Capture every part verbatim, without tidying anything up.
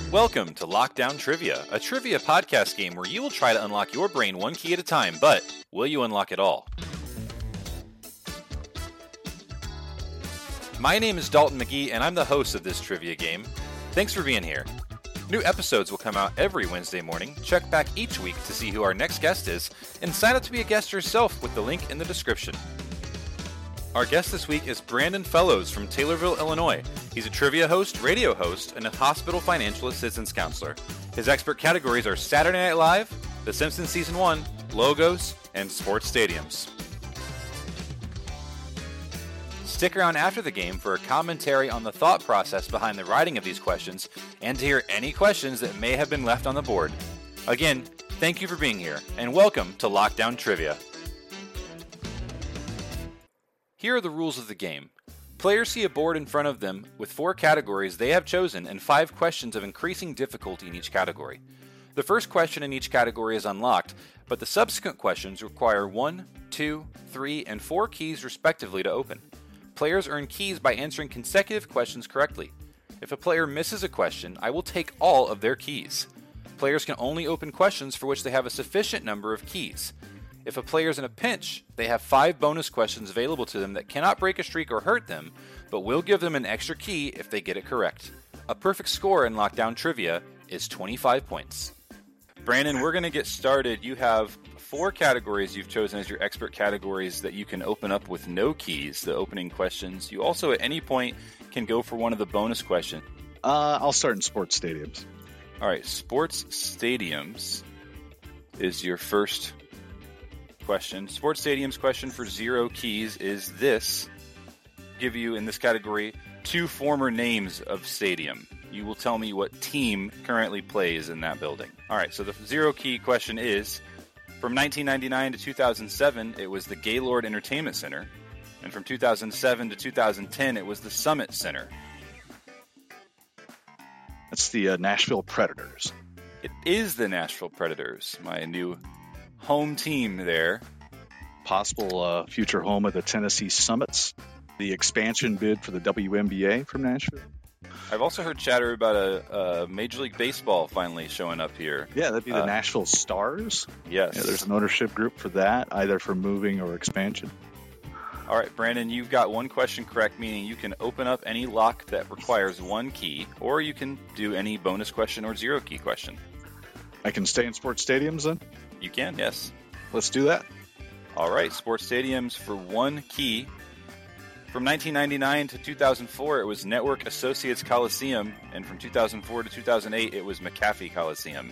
Welcome to Lockdown Trivia, a trivia podcast game where you will try to unlock your brain one key at a time, but will you unlock it all? My name is Dalton McGee, and I'm the host of this trivia game. Thanks for being here. New episodes will come out every Wednesday morning. Check back each week to see who our next guest is, and sign up to be a guest yourself with the link in the description. Our guest this week is Brandon Fellows from Taylorville, Illinois. He's a trivia host, radio host, and a hospital financial assistance counselor. His expert categories are Saturday Night Live, The Simpsons Season one, logos, and sports stadiums. Stick around after the game for a commentary on the thought process behind the writing of these questions and to hear any questions that may have been left on the board. Again, thank you for being here, and welcome to Lockdown Trivia. Here are the rules of the game. Players see a board in front of them with four categories they have chosen and five questions of increasing difficulty in each category. The first question in each category is unlocked, but the subsequent questions require one, two, three, and four keys respectively to open. Players earn keys by answering consecutive questions correctly. If a player misses a question, I will take all of their keys. Players can only open questions for which they have a sufficient number of keys. If a player is in a pinch, they have five bonus questions available to them that cannot break a streak or hurt them, but will give them an extra key if they get it correct. A perfect score in Lockdown Trivia is twenty-five points. Brandon, we're going to get started. You have four categories you've chosen as your expert categories that you can open up with no keys, the opening questions. You also, at any point, can go for one of the bonus questions. Uh, I'll start in sports stadiums. All right, sports stadiums is your first question. Sports stadiums question for zero keys is this. Give you, in this category, two former names of stadium. You will tell me what team currently plays in that building. All right, so the zero key question is, from nineteen ninety-nine to two thousand seven, it was the Gaylord Entertainment Center. And from two thousand seven to two thousand ten, it was the Summit Center. That's the uh, Nashville Predators. It is the Nashville Predators, my new home team there. Possible uh, future home of the Tennessee Summits. The expansion bid for the W N B A from Nashville. I've also heard chatter about a, a Major League Baseball finally showing up here. Yeah, that'd be the uh, Nashville Stars. Yes. Yeah, there's an ownership group for that, either for moving or expansion. All right, Brandon, you've got one question correct, meaning you can open up any lock that requires one key, or you can do any bonus question or zero key question. I can stay in sports stadiums then? You can, yes. Let's do that. All right, sports stadiums for one key. From nineteen ninety-nine to two thousand four, it was Network Associates Coliseum, and from two thousand four to two thousand eight, it was McAfee Coliseum.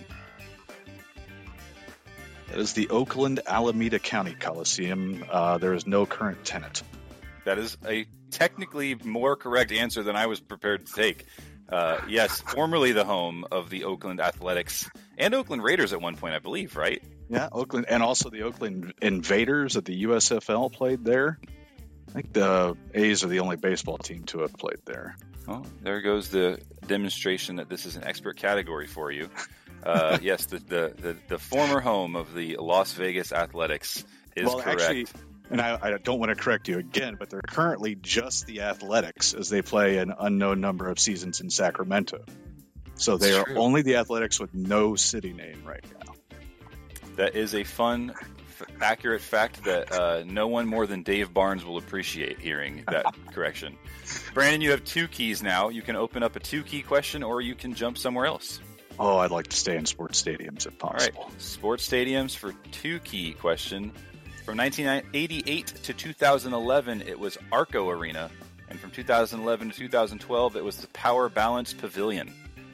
That is the Oakland Alameda County Coliseum. Uh, there is no current tenant. That is a technically more correct answer than I was prepared to take. Uh, yes, formerly the home of the Oakland Athletics and Oakland Raiders at one point, I believe, right? Yeah, Oakland, and also the Oakland Invaders at the U S F L played there. I think the A's are the only baseball team to have played there. Well, there goes the demonstration that this is an expert category for you. Uh, yes, the, the, the, the former home of the Las Vegas Athletics is well, correct. Actually, and I, I don't want to correct you again, but they're currently just the Athletics as they play an unknown number of seasons in Sacramento. So they That's are true. only the Athletics with no city name right now. That is a fun, f- accurate fact that uh, no one more than Dave Barnes will appreciate hearing that correction. Brandon, you have two keys now. You can open up a two-key question, or you can jump somewhere else. Oh, I'd like to stay in sports stadiums if possible. All right, sports stadiums for two-key question. From nineteen eighty-eight to two thousand eleven, it was Arco Arena, and from two thousand eleven to two thousand twelve, it was the Power Balance Pavilion.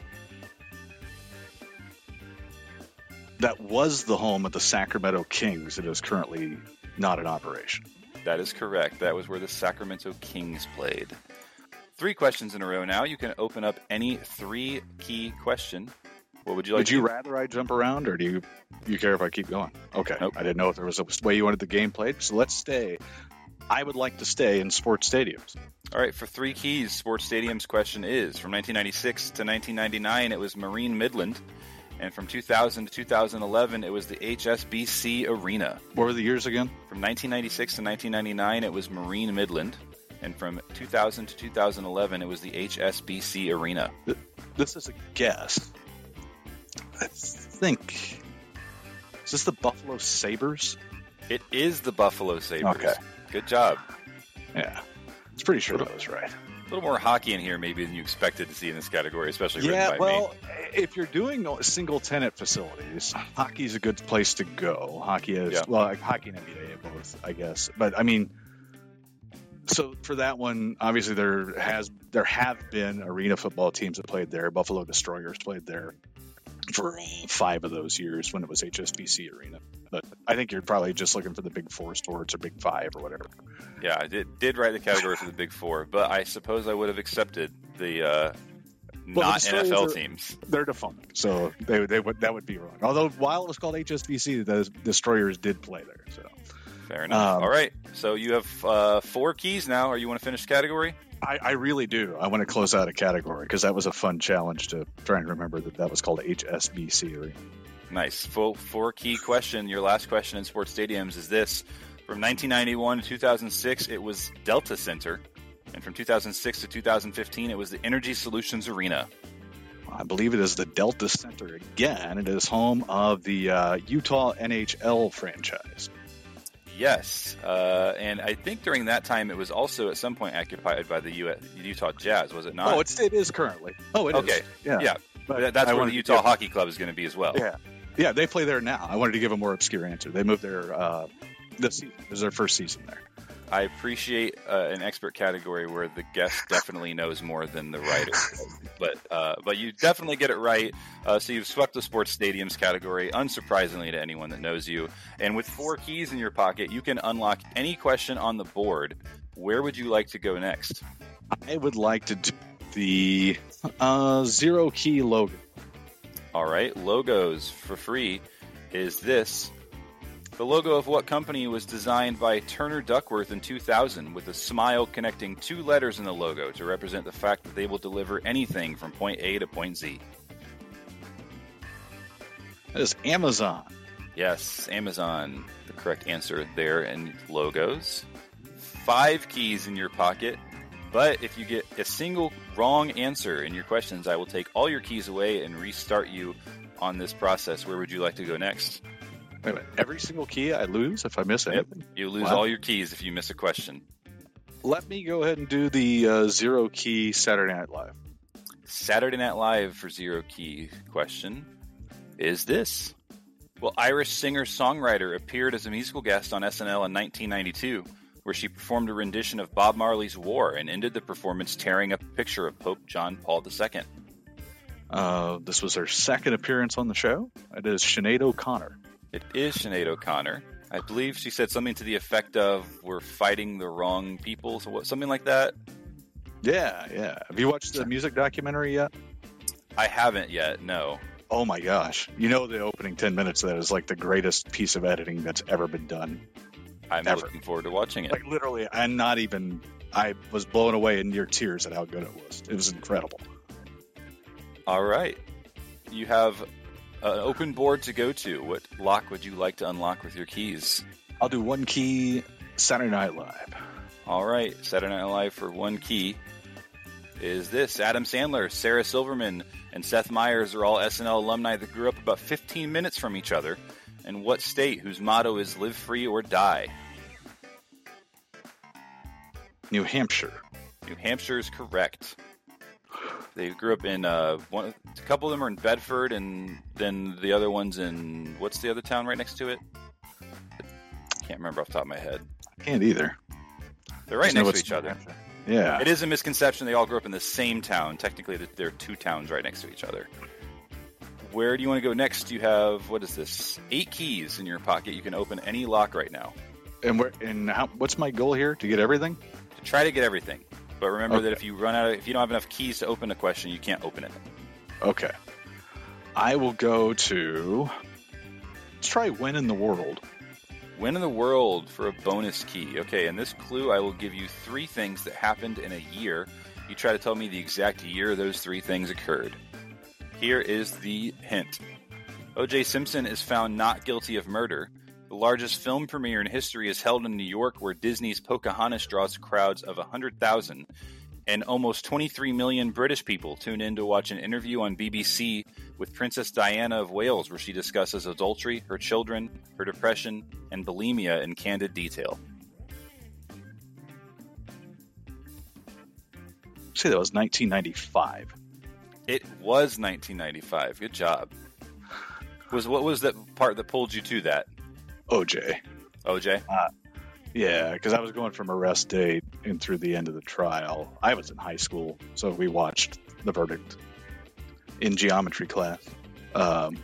That was the home of the Sacramento Kings. It is currently not in operation. That is correct. That was where the Sacramento Kings played. Three questions in a row now. You can open up any three-key question. What would you like Would to you do? rather I jump around, or do you you care if I keep going? Okay. Nope. I didn't know if there was a way you wanted the game played, so let's stay. I would like to stay in sports stadiums. All right, for three keys, sports stadiums question is, from nineteen ninety-six to nineteen ninety-nine, it was Marine Midland. And from two thousand to two thousand eleven, it was the H S B C Arena. What were the years again? From nineteen ninety-six to nineteen ninety-nine, it was Marine Midland. And from two thousand to two thousand eleven, it was the H S B C Arena. this is a guess. I think, is this the Buffalo Sabres? It is the Buffalo Sabres. Okay. Good job. Yeah. It's pretty sure that was right. A little more hockey in here maybe than you expected to see in this category, especially Yeah, written by well, me. if you're doing single-tenant facilities, hockey's a good place to go. Hockey is, Yeah. well, like hockey and N B A both, I guess. But, I mean, so for that one, obviously there has there have been arena football teams that played there. Buffalo Destroyers played there for uh, five of those years when it was H S B C Arena. But I think you're probably just looking for the Big Four sports or Big Five or whatever. Yeah, I did, did write the category for the Big Four, but I suppose I would have accepted the uh, Well, not the N F L Destroyers are- teams. They're defunct, so they they would that would be wrong. Although while it was called H S B C, the Destroyers did play there. So Fair enough. Um, All right, so you have uh, four keys now. Or you want to finish the category? I, I really do. I want to close out a category because that was a fun challenge to try and remember that that was called H S B C Arena. Nice. Full four key question. Your last question in sports stadiums is this: from nineteen ninety-one to two thousand six, it was Delta Center, and from two thousand six to two thousand fifteen, it was the Energy Solutions Arena. I believe it is the Delta Center again. It is home of the uh, Utah N H L franchise. Yes, uh, and I think during that time it was also at some point occupied by the U S, Utah Jazz, was it not? Oh, it's, it is currently. Oh, it is. Okay. Yeah. Yeah, But That- that's I where wanted the to Utah give- Hockey Club is going to be as well. Yeah. Yeah, they play there now. I wanted to give a more obscure answer. They moved there uh, this season. This is their first season there. I appreciate uh, an expert category where the guest definitely knows more than the writer, but uh, but you definitely get it right. Uh, so you've swept the sports stadiums category, unsurprisingly to anyone that knows you. And with four keys in your pocket, you can unlock any question on the board. Where would you like to go next? I would like to do the uh, zero key logo. All right, logos for free is this. The logo of what company was designed by Turner Duckworth in two thousand with a smile connecting two letters in the logo to represent the fact that they will deliver anything from point A to point Z? That is Amazon. Yes, Amazon, the correct answer there in logos. Five keys in your pocket, but if you get a single wrong answer in your questions, I will take all your keys away and restart you on this process. Where would you like to go next? Wait a minute. Every single key I lose if I miss Yep. anything? You lose Wow. all your keys if you miss a question. Let me go ahead and do the uh, zero key Saturday Night Live. Saturday Night Live for zero key question is this. Well, Irish singer-songwriter appeared as a musical guest on S N L in nineteen ninety-two, where she performed a rendition of Bob Marley's War and ended the performance tearing up a picture of Pope John Paul the Second. Uh, this was her second appearance on the show. It is Sinead O'Connor. It is Sinead O'Connor. I believe she said something to the effect of, we're fighting the wrong people, so what, something like that? Yeah, yeah. Have you watched the music documentary yet? I haven't yet, no. Oh my gosh. You know the opening ten minutes of that is like the greatest piece of editing that's ever been done. I'm Ever. looking forward to watching it. Like literally, I'm not even, I was blown away in near tears at how good it was. It was incredible. All right. You have an open board to go to. What lock would you like to unlock with your keys? I'll do one key Saturday Night Live. All right. Saturday Night Live for one key is this. Adam Sandler, Sarah Silverman, and Seth Meyers are all S N L alumni that grew up about fifteen minutes from each other. And what state whose motto is live free or die? New Hampshire. New Hampshire is correct. They grew up in uh, one. A couple of them are in Bedford, and then the other one's in what's the other town right next to it? Can't remember off the top of my head. I can't either. They're right Just know next to it's each other. Yeah. It is a misconception. They all grew up in the same town. Technically, there are two towns right next to each other. Where do you want to go next? You have, what is this? Eight keys in your pocket. You can open any lock right now. And where? And how, what's my goal here? To get everything? To try to get everything. But remember Okay. that if you run out, of, if you don't have enough keys to open a question, you can't open it. Okay. I will go to. Let's try When in the World. Win in the world for a bonus key. Okay, in this clue, I will give you three things that happened in a year. You try to tell me the exact year those three things occurred. Here is the hint. O J Simpson is found not guilty of murder. The largest film premiere in history is held in New York, where Disney's Pocahontas draws crowds of one hundred thousand. And almost twenty-three million British people tune in to watch an interview on B B C with Princess Diana of Wales, where she discusses adultery, her children, her depression, and bulimia in candid detail. Say that was nineteen ninety-five. It was nineteen ninety-five. Good job. Was what was that part that pulled you to that? O J. O J? Uh, yeah, because I was going from arrest date and through the end of the trial. I was in high school, so we watched the verdict in geometry class. Um,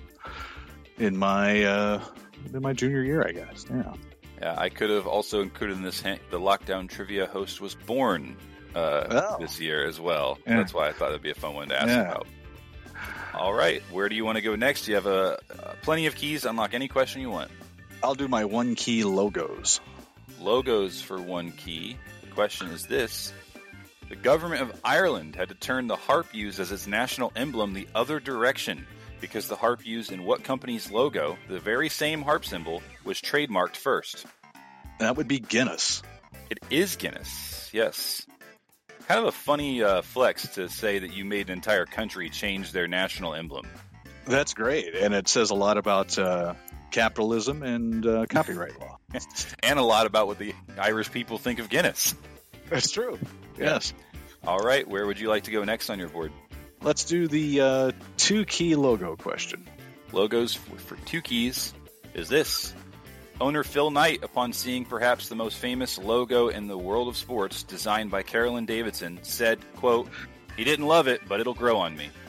in my uh, in my junior year, I guess. Yeah. Yeah, I could have also included in this hint, the Lockdown Trivia host was born uh, oh. this year as well. Yeah. That's why I thought it'd be a fun one to ask Yeah. about. All right, where do you want to go next? You have a, uh, plenty of keys to unlock any question you want. I'll do my one key logos. Logos for one key. The question is this. The government of Ireland had to turn the harp used as its national emblem the other direction because the harp used in what company's logo, the very same harp symbol, was trademarked first? That would be Guinness. It is Guinness, yes. Kind of a funny uh, flex to say that you made an entire country change their national emblem. That's great, and it says a lot about uh, capitalism and uh, copyright law. And a lot about what the Irish people think of Guinness. That's true. Yes. All right, where would you like to go next on your board? Let's do the uh, two-key logo question. Logos for, for two keys is this. Owner Phil Knight, upon seeing perhaps the most famous logo in the world of sports, designed by Carolyn Davidson, said, quote, "He didn't love it, but it'll grow on me."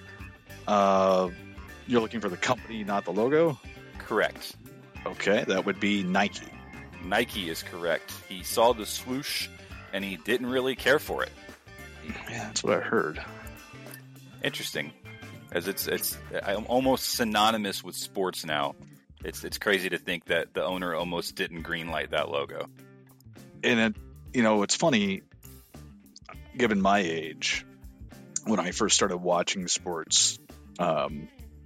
Uh, you're looking for the company, not the logo? Correct. Okay, that would be Nike. Nike is correct. He saw the swoosh, and he didn't really care for it. Yeah, that's what I heard. Interesting, as it's it's almost synonymous with sports now. It's it's crazy to think that the owner almost didn't greenlight that logo. And it, you know, it's funny, given my age, when I first started watching sports, um,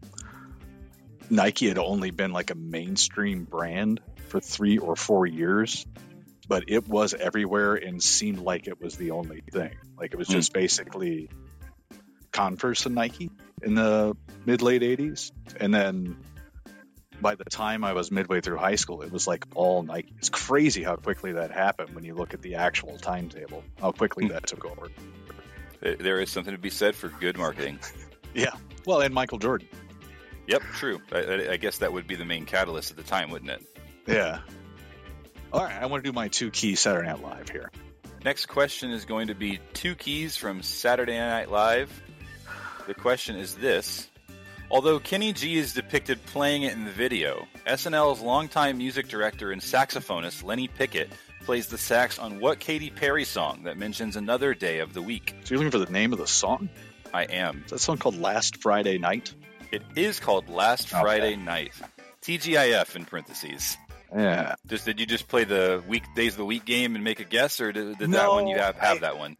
Nike had only been like a mainstream brand for three or four years, but it was everywhere and seemed like it was the only thing. Like it was just mm. basically Converse and Nike in the mid late eighties, and then by the time I was midway through high school, it was like all Nike. It's crazy how quickly that happened when you look at the actual timetable, how quickly that took over. There is something to be said for good marketing. Yeah. Well, and Michael Jordan. Yep, true. I, I guess that would be the main catalyst at the time, wouldn't it? Yeah. All right, I want to do my two key Saturday Night Live here. Next question is going to be two keys from Saturday Night Live. The question is this. Although Kenny G is depicted playing it in the video, S N L's longtime music director and saxophonist Lenny Pickett plays the sax on what Katy Perry song that mentions another day of the week? So you're looking for the name of the song? I am. Is that song called Last Friday Night? It is called Last Okay. Friday Night. T G I F in parentheses. Yeah. Just did you just play the week days of the week game and make a guess, or did, did No, that one you have have I- that one?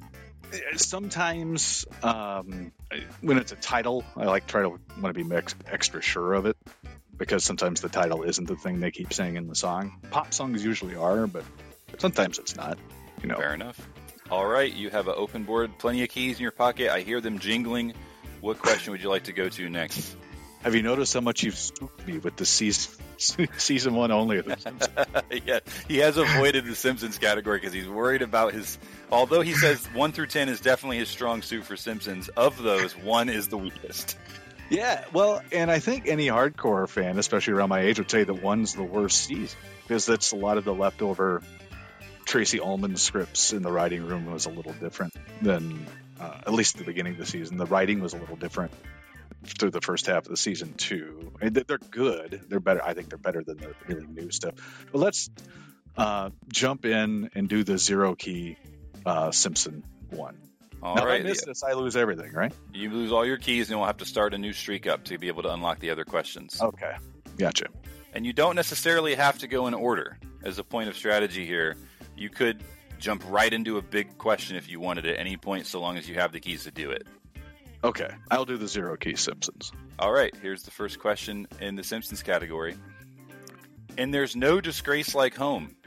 Sometimes um, when it's a title, I like try to want to be mix, extra sure of it because sometimes the title isn't the thing they keep saying in the song. Pop songs usually are, but sometimes it's not. You know. Fair enough. All right, you have an open board, plenty of keys in your pocket. I hear them jingling. What question would you like to go to next? Have you noticed how much you've spooked me with the season season one only of The Simpsons? Yeah, he has avoided the Simpsons category because he's worried about his. Although he says one through ten is definitely his strong suit for Simpsons, of those, one is the weakest. Yeah, well, and I think any hardcore fan, especially around my age, would say that one's the worst season because that's a lot of the leftover Tracy Ullman scripts in the writing room was a little different than uh, at least at the beginning of the season. The writing was a little different through the first half of the season too. I mean, they're good. They're better. I think they're better than the really new stuff. But let's uh, jump in and do the zero key uh, Simpson one. All now, right, if I miss yeah. this, I lose everything, right? You lose all your keys, and we'll have to start a new streak up to be able to unlock the other questions. Okay, gotcha. And you don't necessarily have to go in order. As a point of strategy here, you could jump right into a big question if you wanted at any point, so long as you have the keys to do it. Okay, I'll do the zero key Simpsons. All right, here's the first question in the Simpsons category. And there's no disgrace like home.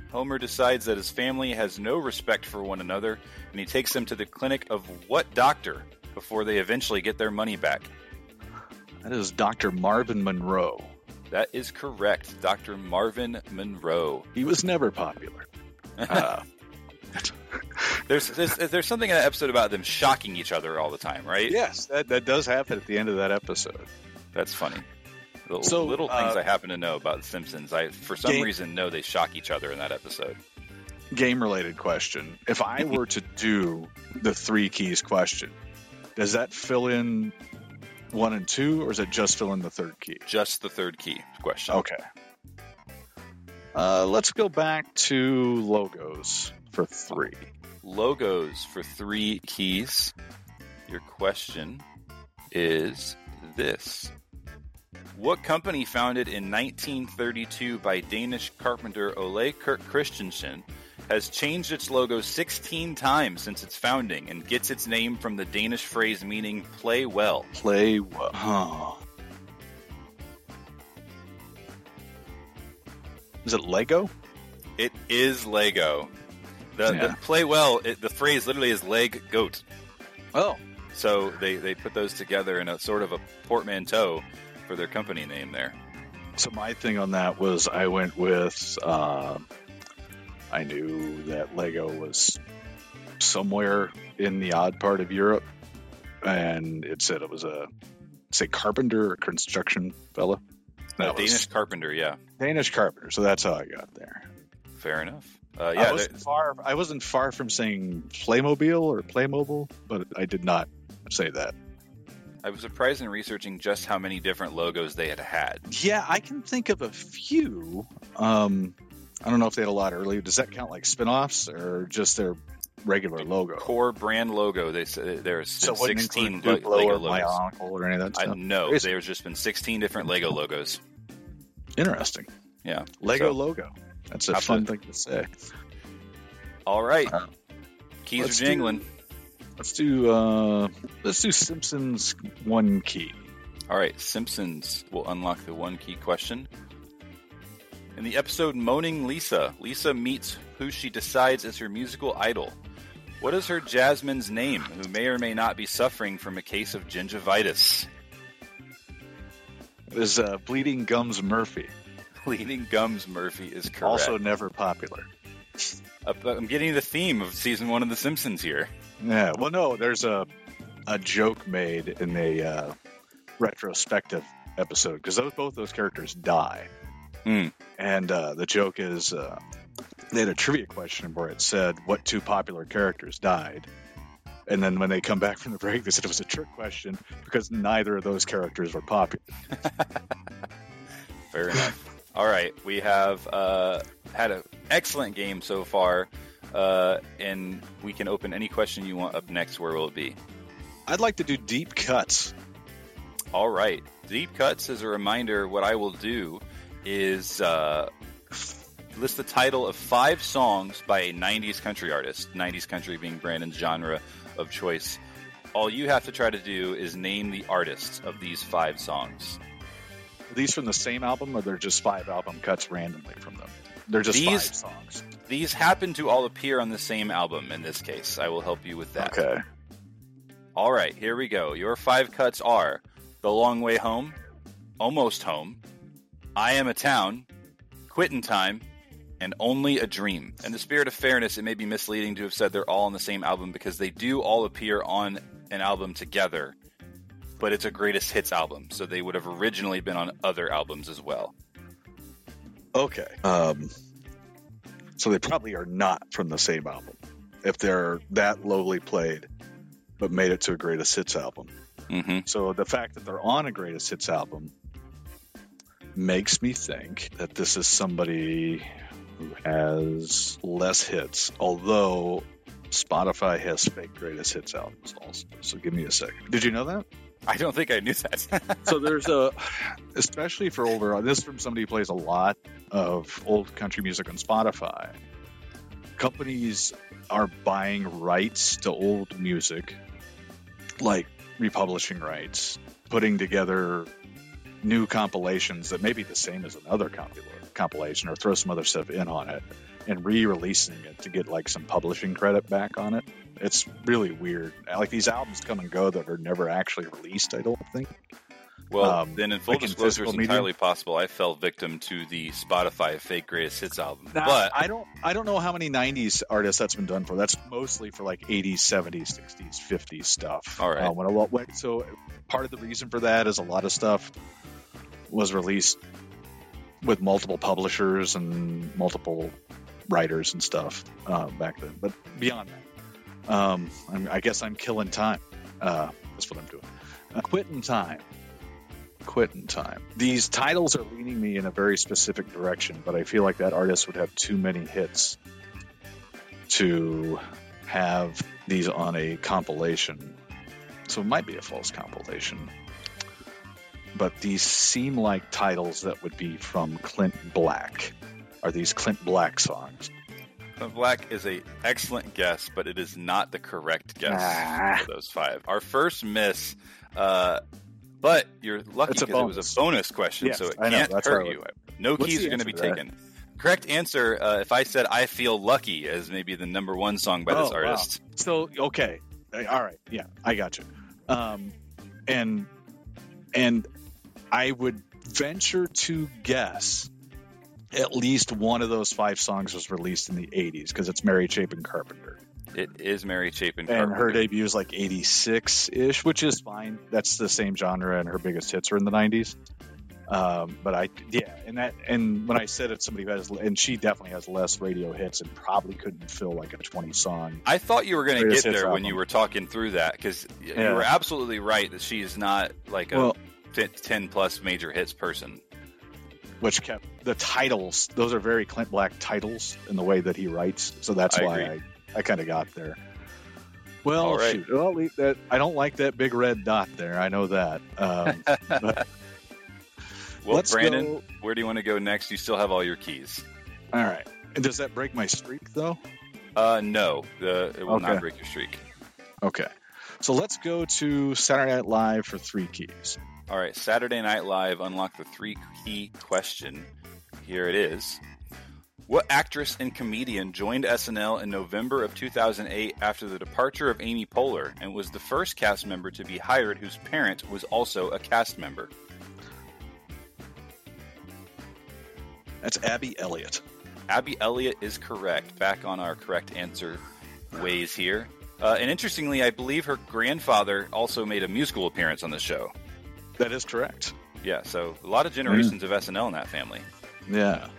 Homer decides that his family has no respect for one another, and he takes them to the clinic of what doctor before they eventually get their money back? That is Doctor Marvin Monroe. That is correct, Doctor Marvin Monroe. He was never popular. Uh, there's, there's there's something in that episode about them shocking each other all the time, right? yes, that, that does happen at the end of that episode. That's funny. The So, little things uh, I happen to know about The Simpsons, I for some game- reason know they shock each other in that episode. Game-related question. If I were to do the three keys question, does that fill in one and two, or is it just fill in the third key? Just the third key question. Okay. Uh, let's go back to logos for three. Logos for three keys. Your question is this. What company founded in nineteen thirty-two by Danish carpenter Ole Kirk Christensen has changed its logo sixteen times since its founding and gets its name from the Danish phrase meaning play well? Play well. Huh. Is it Lego? It is Lego. The, Yeah. the play well, it, the phrase literally is leg goat. Oh. So they, they put those together in a sort of a portmanteau for their company name there. So my thing on that was I went with, uh, I knew that Lego was somewhere in the odd part of Europe, and it said it was a, say, carpenter or construction fella. A That was Danish carpenter, yeah. Danish carpenter, so that's how I got there. Fair enough. Uh, I yeah, wasn't far. I wasn't far from saying Playmobil or Playmobil, but I did not say that. I was surprised in researching just how many different logos they had had. Yeah, I can think of a few. Um, I don't know if they had a lot earlier. Does that count like spin-offs or just their regular logo? Core brand logo. They said there's So been it wouldn't sixteen include le- Duplo Lego or logos. My Uncle or any of that I stuff? no, Crazy. there's just been sixteen different Lego logos. Interesting. Yeah, Lego So, logo. That's a How fun about- thing to say. all right, Uh, keys let's are jingling. do- Let's do uh, let's do Simpsons one key. All right, Simpsons will unlock the one key question. In the episode Moaning Lisa, Lisa meets who she decides is her musical idol. What is her Jasmine's name, who may or may not be suffering from a case of gingivitis? It is uh, Bleeding Gums Murphy. Bleeding Gums Murphy is correct. Also never popular. Uh, I'm getting the theme of season one of The Simpsons here. Yeah. Well, no, there's a a joke made in a uh, retrospective episode because those both those characters die, Hmm. and uh, the joke is uh, they had a trivia question where it said what two popular characters died, and then when they come back from the break, they said it was a trick question because neither of those characters were popular. Fair enough. All right, we have uh, had an excellent game so far, uh, and we can open any question you want up next. Where will it be? I'd like to do deep cuts. All right, deep cuts. As a reminder, what I will do is uh, list the title of five songs by a nineties country artist. nineties country being Brandon's genre of choice. All you have to try to do is name the artists of these five songs. Are these from the same album, or they're just five album cuts randomly from them? They're just These- five songs. These happen to all appear on the same album in this case. I will help you with that. Okay. All right, here we go. Your five cuts are The Long Way Home, Almost Home, I Am a Town, Quittin' Time, and Only a Dream. In the spirit of fairness, it may be misleading to have said they're all on the same album because they do all appear on an album together, but it's a greatest hits album, so they would have originally been on other albums as well. Okay. Um, so they probably are not from the same album if they're that lowly played, but made it to a greatest hits album. Mm-hmm. So the fact that they're on a greatest hits album makes me think that this is somebody who has less hits, although Spotify has fake greatest hits albums also. So give me a second. Did you know that? I don't think I knew that. So there's a, especially for older, this is from somebody who plays a lot of old country music on Spotify. Companies are buying rights to old music, like republishing rights, putting together new compilations that may be the same as another compil- compilation or throw some other stuff in on it and re-releasing it to get like some publishing credit back on it. It's really weird. Like these albums come and go that are never actually released, I don't think. Well, Um, then in full like in disclosure, it's physical media? entirely possible I fell victim to the Spotify fake greatest hits album. Now, but I don't I don't know how many nineties artists that's been done for. That's mostly for like eighties, seventies, sixties, fifties stuff. All right. Uh, when a lot, when- so part of the reason for that is a lot of stuff was released with multiple publishers and multiple writers and stuff uh, back then. But beyond that, um, I'm, I guess I'm killing time. Uh, that's what I'm doing. Uh, quitting time. Quitting time. These titles are leading me in a very specific direction, but I feel like that artist would have too many hits to have these on a compilation. So it might be a false compilation. But these seem like titles that would be from Clint Black. Are these Clint Black songs? Clint Black is a excellent guess, but it is not the correct guess Ah. for those five. Our first miss, uh, but you're lucky It's a because it was bonus. a bonus question, Yes, so it I know, can't that's hurt why I you. No What's keys the are going to be answer to that? taken. Correct answer, uh, if I said I Feel Lucky as maybe the number one song by this Oh, artist. wow. So okay, all right, yeah, I got you. Um, and and I would venture to guess at least one of those five songs was released in the eighties because it's Mary Chapin Carpenter, It is Mary Chapin and her Carpenter. debut is like eighty-six ish, which is fine. That's the same genre, and her biggest hits are in the nineties. Um, but I, yeah, and that, and when I said it, somebody who has, and she definitely has less radio hits and probably couldn't fill like a twenty song. I thought you were going to Greatest get hits there when album. you were talking through that, because you Yeah. were absolutely right that she is not like a Well- t- ten plus major hits person. Which kept the titles; those are very Clint Black titles in the way that he writes. So that's I why agree. I, I kind of got there. Well, All right. shoot. Well, we- that I don't like that big red dot there. I know that. Um, but Well, let's Brandon, go- where do you want to go next? You still have all your keys. all right. And does that break my streak, though? Uh, no, the, it will not Okay. break your streak. Okay. So let's go to Saturday Night Live for three keys. All right, Saturday Night Live, unlock the three key question. Here it is. What actress and comedian joined S N L in November of two thousand eight after the departure of Amy Poehler and was the first cast member to be hired whose parent was also a cast member? That's Abby Elliott. Abby Elliott is correct. Back on our correct answer ways here. Uh, and interestingly, I believe her grandfather also made a musical appearance on the show. That is correct. Yeah, so a lot of generations of S N L in that family. Yeah.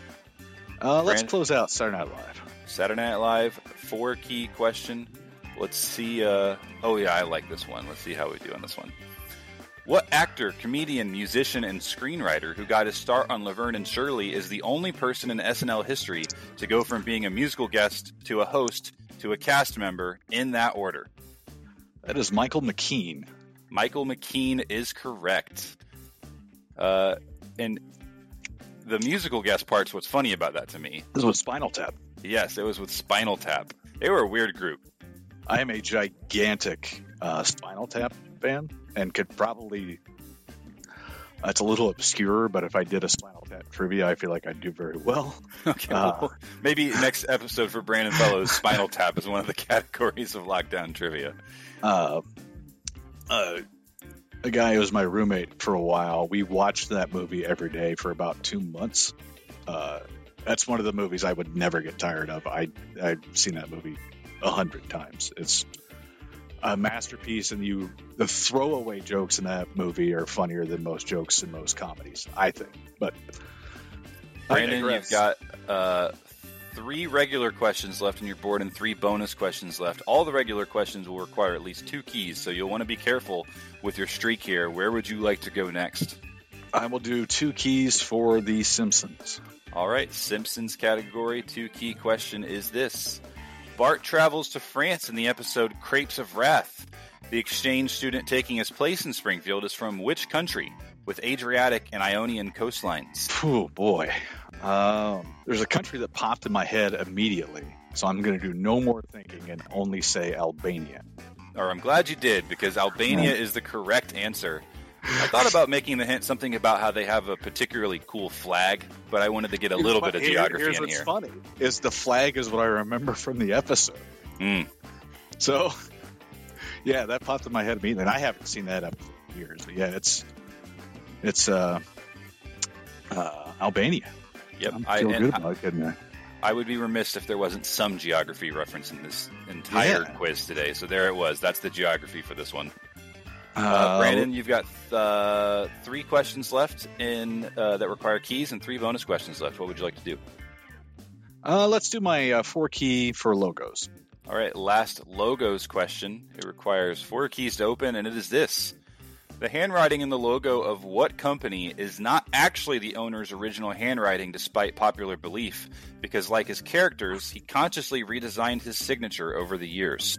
Uh, let's Brand- close out Saturday Night Live. Saturday Night Live, four key question. Let's see. Uh, oh, yeah, I like this one. Let's see how we do on this one. What actor, comedian, musician, and screenwriter who got his start on Laverne and Shirley is the only person in S N L history to go from being a musical guest to a host to a cast member in that order? That is Michael McKean. Michael McKean is correct. Uh, and the musical guest part's what's funny about that to me. This was Spinal Tap. Yes, it was with Spinal Tap. They were a weird group. I am a gigantic uh, Spinal Tap fan and could probably. Uh, it's a little obscure, but if I did a Spinal Tap trivia, I feel like I'd do very well. Okay, Uh, well, maybe next episode for Brandon Fellows, Spinal Tap is one of the categories of Lockdown Trivia. Uh, uh, a guy who was my roommate for a while, we watched that movie every day for about two months. Uh, that's one of the movies I would never get tired of. I, I've seen that movie a hundred times. It's a masterpiece, and you the throwaway jokes in that movie are funnier than most jokes in most comedies, I think. But I Brandon, you've digress. got uh, three regular questions left on your board and three bonus questions left. All the regular questions will require at least two keys, so you'll want to be careful with your streak here. Where would you like to go next? I will do two keys for The Simpsons. All right, Simpsons category two key question is this. Bart travels to France in the episode Crepes of Wrath. The exchange student taking his place in Springfield is from which country with Adriatic and Ionian coastlines? Oh boy. Um, there's a country that popped in my head immediately, so I'm going to do no more thinking and only say Albania. Or I'm glad you did, because Albania is the correct answer. I thought about making the hint something about how they have a particularly cool flag, but I wanted to get a little bit of geography Here's in what's here. funny is the flag is what I remember from the episode. Mm. So, yeah, that popped in my head immediately. And I haven't seen that up in years. But yeah, it's it's uh, uh, Albania. Yep. I'm I, feeling good I, about it, getting there. I would be remiss if there wasn't some geography reference in this entire Yeah. quiz today. So there it was. That's the geography for this one. Uh, Uh, Brandon, you've got uh, three questions left in uh, that require keys and three bonus questions left. What would you like to do? Uh, let's do my uh, four key for logos. All right, last logos question. It requires four keys to open, and it is this. The handwriting in the logo of what company is not actually the owner's original handwriting despite popular belief, because like his characters, he consciously redesigned his signature over the years.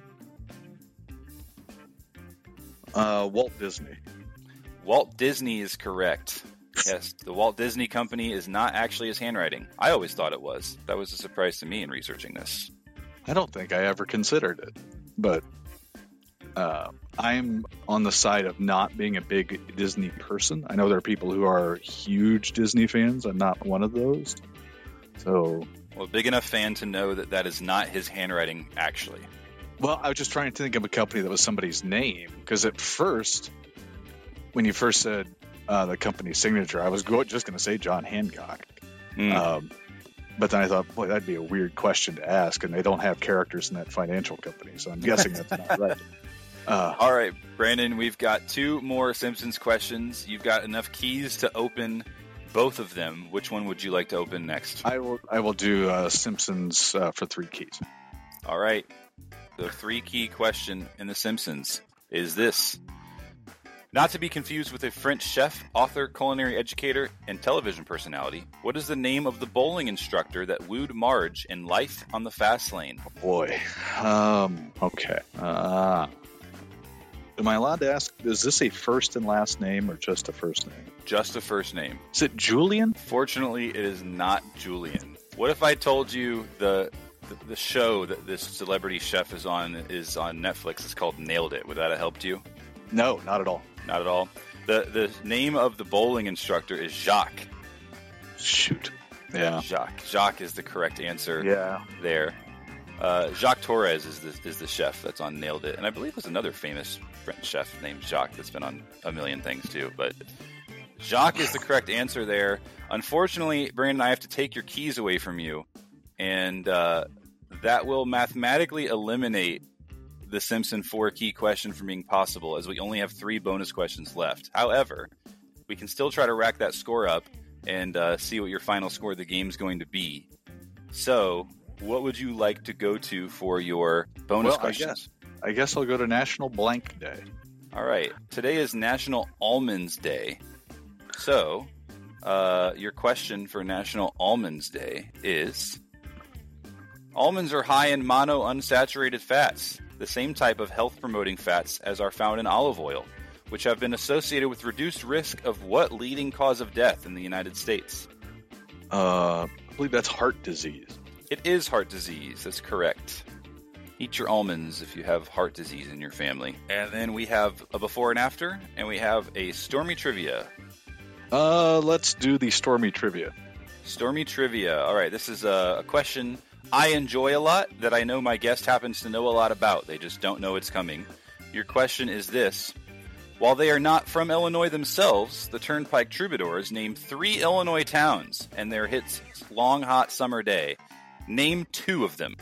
Uh, Walt Disney. Walt Disney is correct. Yes, the Walt Disney Company is not actually his handwriting. I always thought it was. That was a surprise to me in researching this. I don't think I ever considered it, but uh, I'm on the side of not being a big Disney person. I know there are people who are huge Disney fans. I'm not one of those. So, Well, a big enough fan to know that that is not his handwriting actually. well, I was just trying to think of a company that was somebody's name because at first, when you first said uh, the company's signature, I was go- just going to say John Hancock. Mm. Um, but then I thought, boy, that'd be a weird question to ask, and they don't have characters in that financial company, so I'm guessing that's not right. Uh, All right, Brandon, we've got two more Simpsons questions. You've got enough keys to open both of them. Which one would you like to open next? I will. I will do uh, Simpsons uh, for three keys. All right. The three key question in The Simpsons is this. Not to be confused with a French chef, author, culinary educator, and television personality, what is the name of the bowling instructor that wooed Marge in Life on the Fast Lane? Boy. Um. Okay. Uh, am I allowed to ask? Is this a first and last name or just a first name? Just a first name. Is it Julian? Fortunately, it is not Julian. What if I told you the the, the show that this celebrity chef is on is on Netflix? It's called Nailed It. Would that have helped you? No, not at all. Not at all. The the name of the bowling instructor is Jacques. Shoot. Yeah. Jacques. Jacques is the correct answer Yeah. there. Uh, Jacques Torres is the, is the chef that's on Nailed It. And I believe there's another famous French chef named Jacques that's been on a million things too. But Jacques is the correct answer there. Unfortunately, Brandon, I have to take your keys away from you. And uh, that will mathematically eliminate the Simpson four key question from being possible, as we only have three bonus questions left. However, we can still try to rack that score up and uh, see what your final score of the game is going to be. So, what would you like to go to for your bonus Well, I questions? I guess I'll go to National Blank Day. All right. Today is National Almonds Day. So, uh, your question for National Almonds Day is: almonds are high in monounsaturated fats, the same type of health-promoting fats as are found in olive oil, which have been associated with reduced risk of what leading cause of death in the United States? Uh, I believe that's heart disease. It is heart disease. That's correct. Eat your almonds if you have heart disease in your family. And then we have a before and after, and we have a Stormy Trivia. Uh, let's do the Stormy Trivia. Stormy Trivia. All right, this is a, a question I enjoy a lot that I know my guest happens to know a lot about. They just don't know it's coming. Your question is this. While they are not from Illinois themselves, the Turnpike Troubadours named three Illinois towns and their hits Long Hot Summer Day. Name two of them.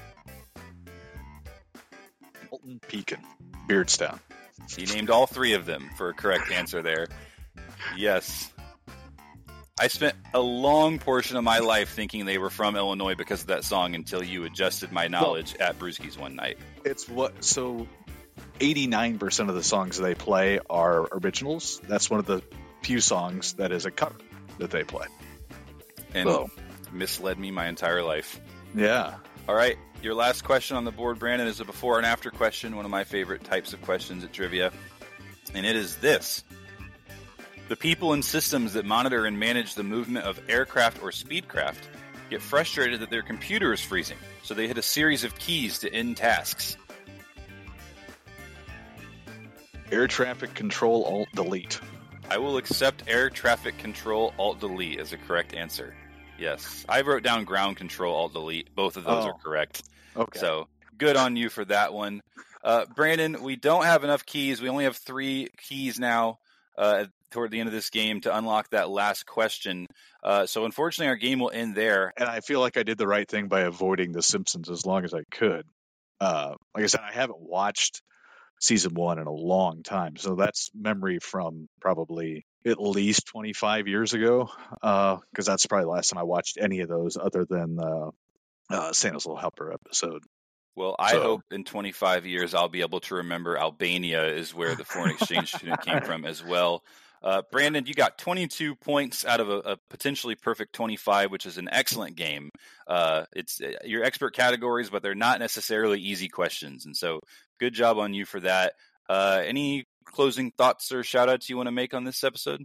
Fulton Pekin. Beardstown. He named all three of them for a correct answer there. Yes. I spent a long portion of my life thinking they were from Illinois because of that song until you adjusted my knowledge well, at Brewski's one night. It's what, so eighty-nine percent of the songs they play are originals. That's one of the few songs that is a cover that they play. And so. Misled me my entire life. Yeah. All right. Your last question on the board, Brandon, is a before and after question, one of my favorite types of questions at trivia. And it is this. The people and systems that monitor and manage the movement of aircraft or speedcraft get frustrated that their computer is freezing, so they hit a series of keys to end tasks. Air traffic control, alt delete. I will accept air traffic control, alt delete as a correct answer. Yes. I wrote down ground control, alt delete. Both of those Oh. are correct. Okay. So good on you for that one. Uh, Brandon, we don't have enough keys. We only have three keys now uh, toward the end of this game to unlock that last question. Uh, so unfortunately, our game will end there. And I feel like I did the right thing by avoiding The Simpsons as long as I could. Uh, like I said, I haven't watched season one in a long time. So that's memory from probably at least twenty-five years ago. Because uh, that's probably the last time I watched any of those other than uh, uh, Santa's Little Helper episode. Well, I So- hope in twenty-five years I'll be able to remember Albania is where the foreign exchange student came from as well. Uh, Brandon, you got twenty-two points out of a, a potentially perfect twenty-five, which is an excellent game. Uh, it's uh, your expert categories, but they're not necessarily easy questions. And so good job on you for that. Uh, any closing thoughts or shout outs you want to make on this episode?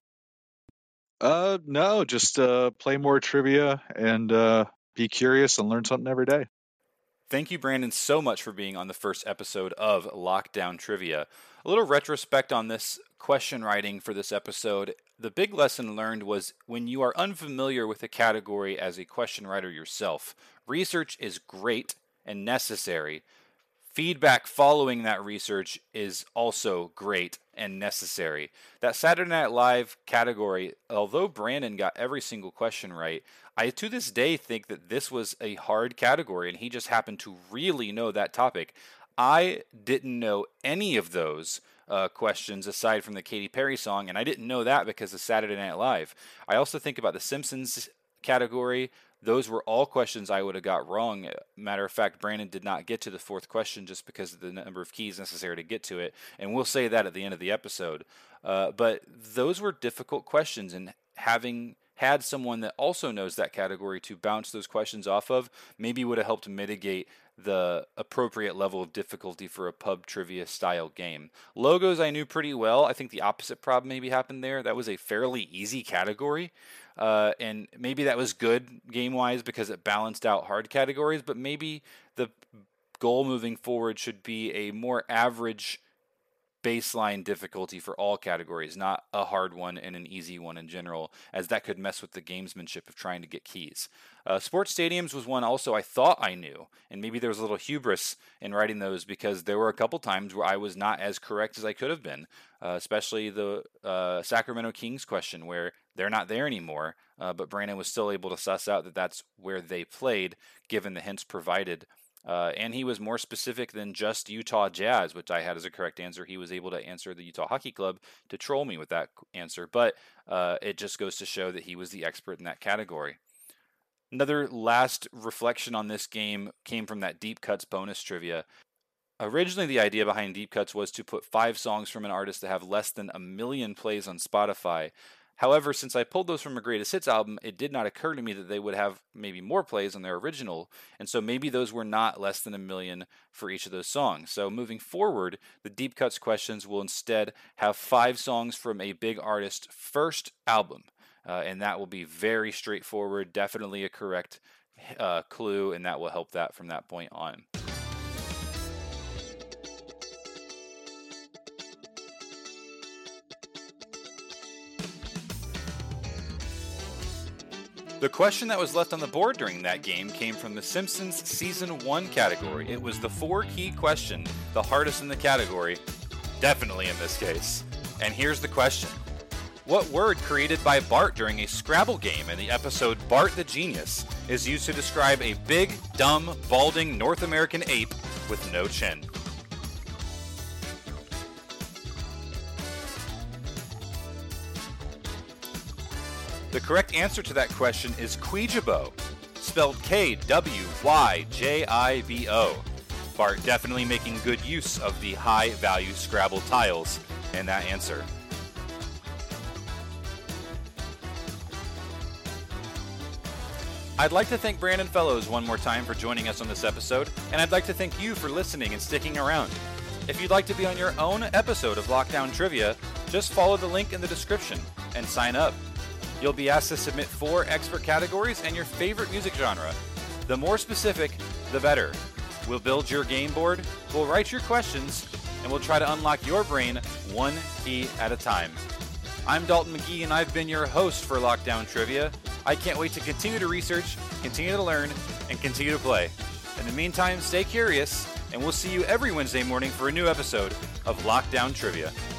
Uh, no, just uh, play more trivia and uh, be curious and learn something every day. Thank you, Brandon, so much for being on the first episode of Lockdown Trivia. A little retrospect on this question writing for this episode. The big lesson learned was when you are unfamiliar with a category as a question writer yourself, research is great and necessary. Feedback following that research is also great and necessary. That Saturday Night Live category, although Brandon got every single question right, I to this day think that this was a hard category and he just happened to really know that topic. I didn't know any of those uh, questions aside from the Katy Perry song, and I didn't know that because of Saturday Night Live. I also think about the Simpsons category. Those were all questions I would have got wrong. Matter of fact, Brandon did not get to the fourth question just because of the number of keys necessary to get to it, and we'll say that at the end of the episode. Uh, but those were difficult questions, and having had someone that also knows that category to bounce those questions off of maybe would have helped mitigate the appropriate level of difficulty for a pub trivia style game. Logos I knew pretty well. I think the opposite problem maybe happened there. That was a fairly easy category. Uh, and maybe that was good game-wise because it balanced out hard categories, but maybe the goal moving forward should be a more average baseline difficulty for all categories, not a hard one and an easy one in general, as that could mess with the gamesmanship of trying to get keys. Uh, sports stadiums was one also I thought I knew, and maybe there was a little hubris in writing those because there were a couple times where I was not as correct as I could have been, uh, especially the uh, Sacramento Kings question where they're not there anymore, uh, but Brandon was still able to suss out that that's where they played given the hints provided. Uh, and he was more specific than just Utah Jazz, which I had as a correct answer. He was able to answer the Utah Hockey Club to troll me with that answer, but uh, it just goes to show that he was the expert in that category. Another last reflection on this game came from that Deep Cuts bonus trivia. Originally, the idea behind Deep Cuts was to put five songs from an artist that have less than a million plays on Spotify. However, since I pulled those from a Greatest Hits album, it did not occur to me that they would have maybe more plays on their original, and so maybe those were not less than a million for each of those songs. So moving forward, the Deep Cuts questions will instead have five songs from a big artist's first album, uh, and that will be very straightforward, definitely a correct uh, clue, and that will help that from that point on. The question that was left on the board during that game came from the Simpsons Season one category. It was the four-key question, the hardest in the category, definitely in this case. And here's the question. What word created by Bart during a Scrabble game in the episode Bart the Genius is used to describe a big, dumb, balding North American ape with no chin? The correct answer to that question is Kwyjibo, spelled K W Y J I B O. Bart definitely making good use of the high-value Scrabble tiles in that answer. I'd like to thank Brandon Fellows one more time for joining us on this episode, and I'd like to thank you for listening and sticking around. If you'd like to be on your own episode of Lockdown Trivia, just follow the link in the description and sign up. You'll be asked to submit four expert categories and your favorite music genre. The more specific, the better. We'll build your game board, we'll write your questions, and we'll try to unlock your brain one key at a time. I'm Dalton McGee, and I've been your host for Lockdown Trivia. I can't wait to continue to research, continue to learn, and continue to play. In the meantime, stay curious, and we'll see you every Wednesday morning for a new episode of Lockdown Trivia.